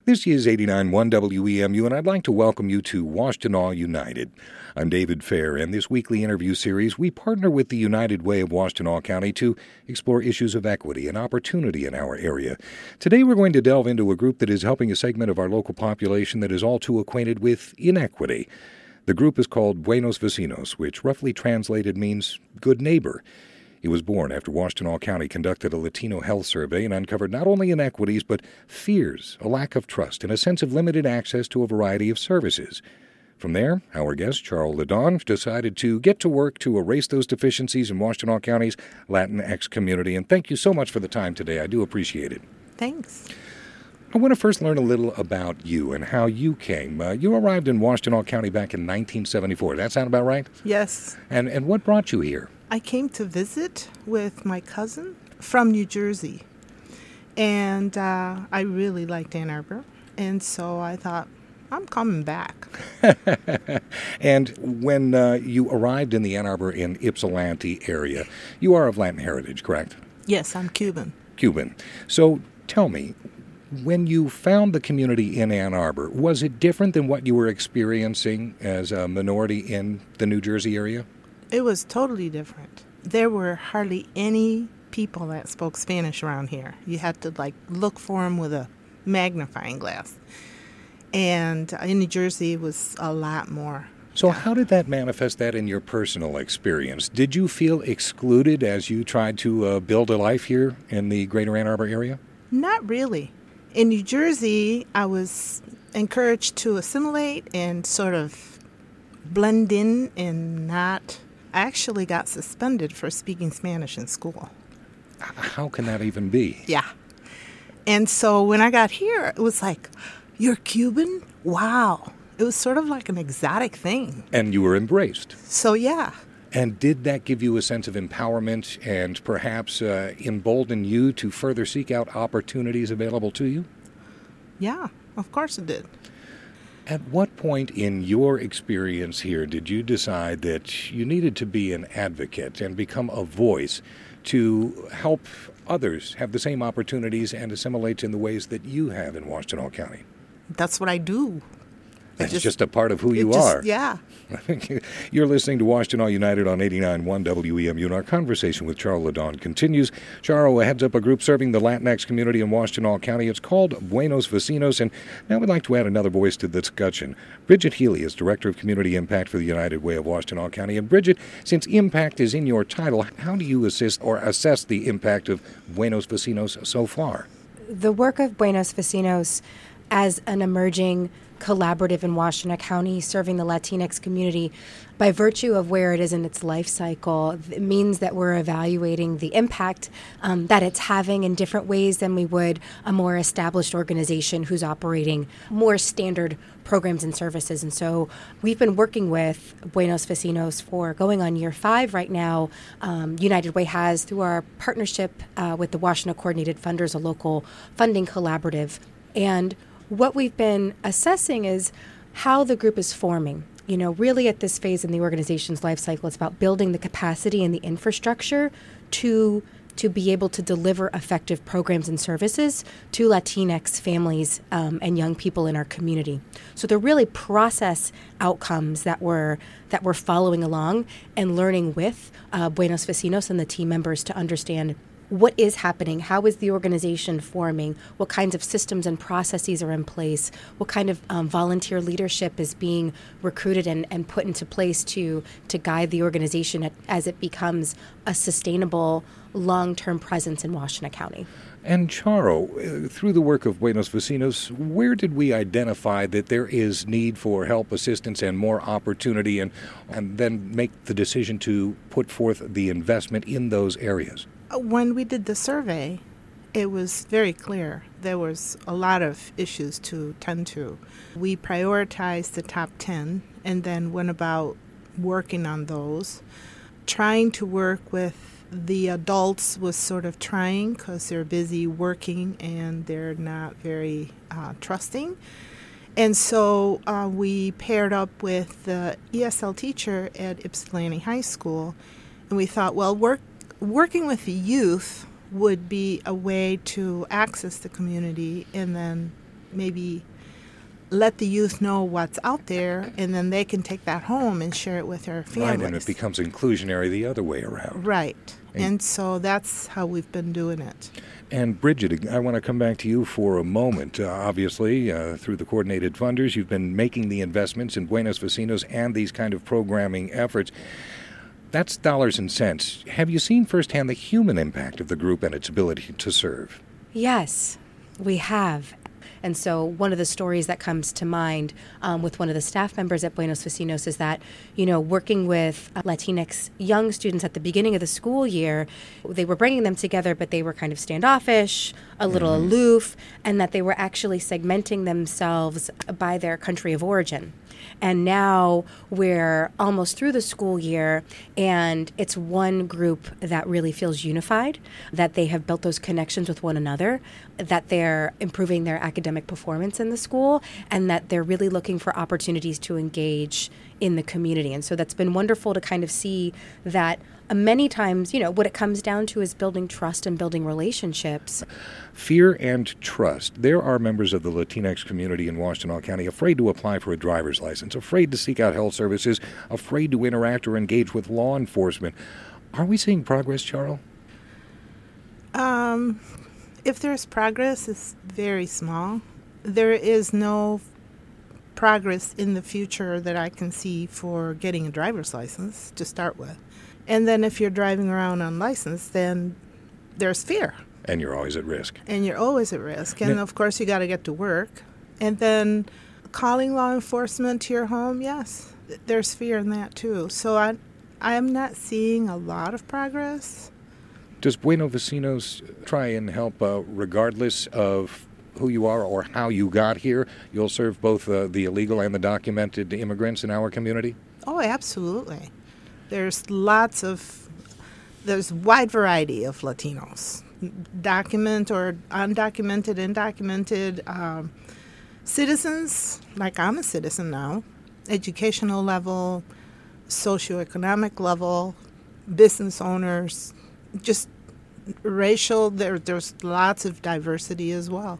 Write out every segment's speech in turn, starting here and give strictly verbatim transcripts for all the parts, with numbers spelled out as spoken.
This is eighty-nine point one W E M U, and I'd like to welcome you to Washtenaw United. I'm David Fair, and this weekly interview series, we partner with the United Way of Washtenaw County to explore issues of equity and opportunity in our area. Today, we're going to delve into a group that is helping a segment of our local population that is all too acquainted with inequity. The group is called Buenos Vecinos, which roughly translated means good neighbor. It was born after Washtenaw County conducted a Latino health survey and uncovered not only inequities, but fears, a lack of trust, and a sense of limited access to a variety of services. From there, our guest, Charles Ledon, decided to get to work to erase those deficiencies in Washtenaw County's Latinx community. And thank you so much for the time today. I do appreciate it. Thanks. I want to first learn a little about you and how you came. Uh, you arrived in Washtenaw County back in nineteen seventy-four. Does that sound about right? Yes. And and what brought you here? I came to visit with my cousin from New Jersey, and uh, I really liked Ann Arbor, and so I thought, I'm coming back. And when uh, you arrived in the Ann Arbor and Ypsilanti area, you are of Latin heritage, correct? Yes, I'm Cuban. Cuban. So tell me, when you found the community in Ann Arbor, was it different than what you were experiencing as a minority in the New Jersey area? It was totally different. There were hardly any people that spoke Spanish around here. You had to, like, look for them with a magnifying glass. And in New Jersey, it was a lot more. So how did that manifest that in your personal experience? Did you feel excluded as you tried to uh, build a life here in the greater Ann Arbor area? Not really. In New Jersey, I was encouraged to assimilate and sort of blend in and not... I actually got suspended for speaking Spanish in school. How can that even be? Yeah. And so when I got here, it was like, you're Cuban? Wow. It was sort of like an exotic thing. And you were embraced. So, yeah. And did that give you a sense of empowerment and perhaps uh, embolden you to further seek out opportunities available to you? Yeah, of course it did. At what point in your experience here did you decide that you needed to be an advocate and become a voice to help others have the same opportunities and assimilate in the ways that you have in Washtenaw County? That's what I do. That's just, just a part of who you just, are. Yeah. You're listening to Washtenaw United on eighty-nine point one W E M U, and our conversation with Charles Ledon continues. Charles heads up a group serving the Latinx community in Washtenaw County. It's called Buenos Vecinos, and now we'd like to add another voice to the discussion. Bridget Healy is Director of Community Impact for the United Way of Washtenaw County. And Bridget, since impact is in your title, how do you assist or assess the impact of Buenos Vecinos so far? The work of Buenos Vecinos as an emerging collaborative in Washtenaw County serving the Latinx community, by virtue of where it is in its life cycle, it means that we're evaluating the impact um, that it's having in different ways than we would a more established organization who's operating more standard programs and services. And so we've been working with Buenos Vecinos for going on year five right now. Um, United Way has, through our partnership uh, with the Washtenaw Coordinated Funders, a local funding collaborative. And what we've been assessing is how the group is forming. You know, really at this phase in the organization's life cycle, it's about building the capacity and the infrastructure to to be able to deliver effective programs and services to Latinx families um, and young people in our community. So they're really process outcomes that we're that we're following along and learning with uh, Buenos Vecinos and the team members to understand what is happening, how is the organization forming, what kinds of systems and processes are in place, what kind of um, volunteer leadership is being recruited and, and put into place to, to guide the organization at, as it becomes a sustainable, long-term presence in Washtenaw County. And Charo, uh, through the work of Buenos Vecinos, where did we identify that there is need for help, assistance, and more opportunity, and, and then make the decision to put forth the investment in those areas? When we did the survey, it was very clear there was a lot of issues to tend to. We prioritized the top ten and then went about working on those. Trying to work with the adults was sort of trying because they're busy working and they're not very uh, trusting. And so uh, we paired up with the E S L teacher at Ypsilanti High School, and we thought, well, work Working with the youth would be a way to access the community and then maybe let the youth know what's out there, and then they can take that home and share it with their families. Right, and it becomes inclusionary the other way around. Right. And, and so that's how we've been doing it. And Bridget, I want to come back to you for a moment. Uh, obviously, uh, through the coordinated funders, you've been making the investments in Buenos Vecinos and these kind of programming efforts. That's dollars and cents. Have you seen firsthand the human impact of the group and its ability to serve? Yes, we have. And so one of the stories that comes to mind um, with one of the staff members at Buenos Vecinos is that, you know, working with uh, Latinx young students at the beginning of the school year, they were bringing them together, but they were kind of standoffish, a little mm-hmm. aloof, and that they were actually segmenting themselves by their country of origin. And now we're almost through the school year, and it's one group that really feels unified, that they have built those connections with one another, that they're improving their academic performance in the school, and that they're really looking for opportunities to engage in the community. And so that's been wonderful to kind of see that uh, many times, you know, what it comes down to is building trust and building relationships. Fear and trust. There are members of the Latinx community in Washtenaw County afraid to apply for a driver's license, afraid to seek out health services, afraid to interact or engage with law enforcement. Are we seeing progress, Charles? Um, if there's progress, it's very small. There is no progress in the future that I can see for getting a driver's license to start with. And then if you're driving around unlicensed, then there's fear. And you're always at risk. And you're always at risk. And, now, of course, you got to get to work. And then calling law enforcement to your home, yes, there's fear in that, too. So I, I'm not seeing a lot of progress. Does Buenos Vecinos try and help uh, regardless of who you are or how you got here? You'll serve both uh, the illegal and the documented immigrants in our community? Oh, absolutely. There's lots of, there's a wide variety of Latinos, document or undocumented, undocumented um, citizens, like I'm a citizen now, educational level, socioeconomic level, business owners, just racial, there, there's lots of diversity as well.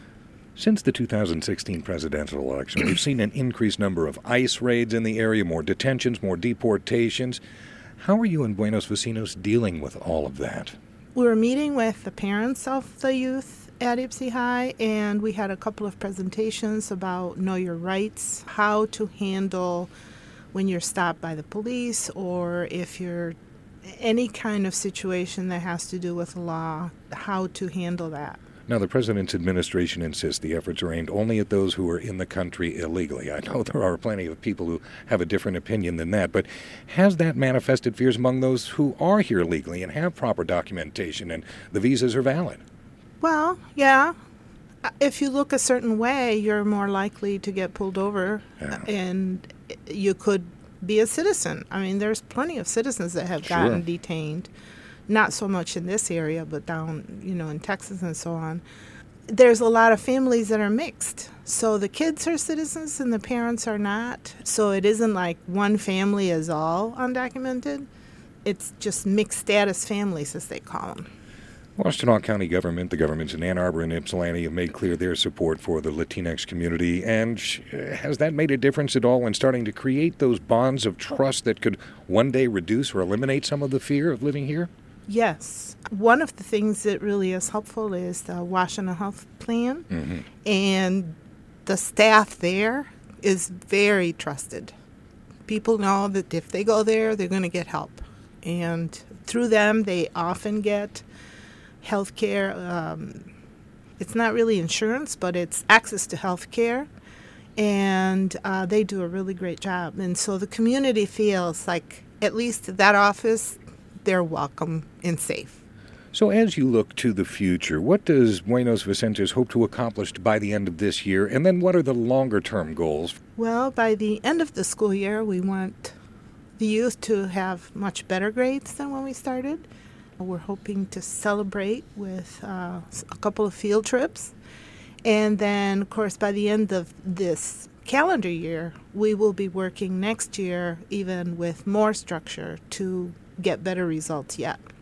Since the two thousand sixteen presidential election, we've seen an increased number of ICE raids in the area, more detentions, more deportations. How are you in Buenos Vecinos dealing with all of that? We were meeting with the parents of the youth at Ypsi High, and we had a couple of presentations about know your rights, how to handle when you're stopped by the police, or if you're any kind of situation that has to do with law, how to handle that. Now, the President's administration insists the efforts are aimed only at those who are in the country illegally. I know there are plenty of people who have a different opinion than that, but has that manifested fears among those who are here legally and have proper documentation and the visas are valid? Well, yeah. If you look a certain way, you're more likely to get pulled over, yeah. and you could be a citizen. I mean, there's plenty of citizens that have gotten sure. detained. Not so much in this area, but down, you know, in Texas and so on. There's a lot of families that are mixed. So the kids are citizens and the parents are not. So it isn't like one family is all undocumented. It's just mixed status families, as they call them. Washtenaw County government, the governments in Ann Arbor and Ypsilanti have made clear their support for the Latinx community. And has that made a difference at all in starting to create those bonds of trust that could one day reduce or eliminate some of the fear of living here? Yes. One of the things that really is helpful is the Washtenaw Health Plan, mm-hmm. and the staff there is very trusted. People know that if they go there, they're going to get help. And through them, they often get health care. Um, it's not really insurance, but it's access to health care. And uh, they do a really great job. And so the community feels like, at least that office, they're welcome and safe. So as you look to the future, what does Buenos Vecinos hope to accomplish by the end of this year? And then what are the longer-term goals? Well, by the end of the school year, we want the youth to have much better grades than when we started. We're hoping to celebrate with uh, a couple of field trips. And then, of course, by the end of this calendar year, we will be working next year even with more structure to get better results yet.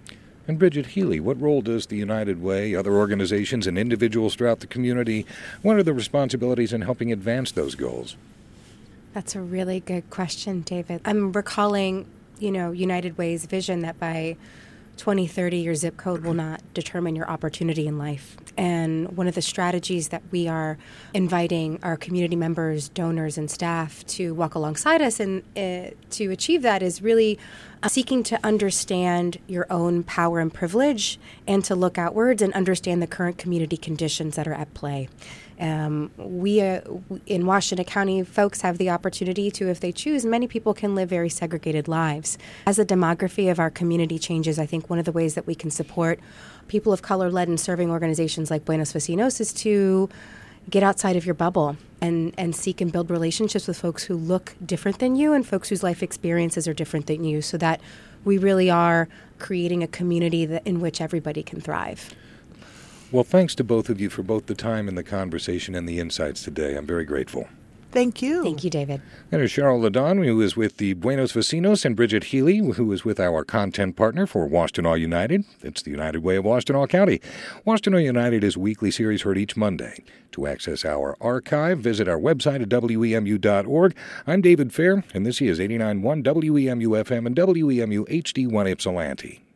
And Bridget Healy, what role does the United Way, other organizations, and individuals throughout the community, what are the responsibilities in helping advance those goals? That's a really good question, David. I'm recalling, you know, United Way's vision that by twenty thirty, your zip code will not determine your opportunity in life. And one of the strategies that we are inviting our community members, donors, and staff to walk alongside us and uh, to achieve that is really uh, seeking to understand your own power and privilege and to look outwards and understand the current community conditions that are at play. Um, we, uh, in Washington County, folks have the opportunity to, if they choose, many people can live very segregated lives. As the demography of our community changes, I think one of the ways that we can support people of color led and serving organizations like Buenos Vecinos is to get outside of your bubble and, and seek and build relationships with folks who look different than you and folks whose life experiences are different than you, so that we really are creating a community that, in which everybody can thrive. Well, thanks to both of you for both the time and the conversation and the insights today. I'm very grateful. Thank you. Thank you, David. That is Cheryl Ladon, who is with the Buenos Vecinos, and Bridget Healy, who is with our content partner for Washtenaw United. It's the United Way of Washtenaw County. Washtenaw United is a weekly series heard each Monday. To access our archive, visit our website at W E M U dot org. I'm David Fair, and this is eighty-nine point one W E M U F M and W E M U H D one Ypsilanti.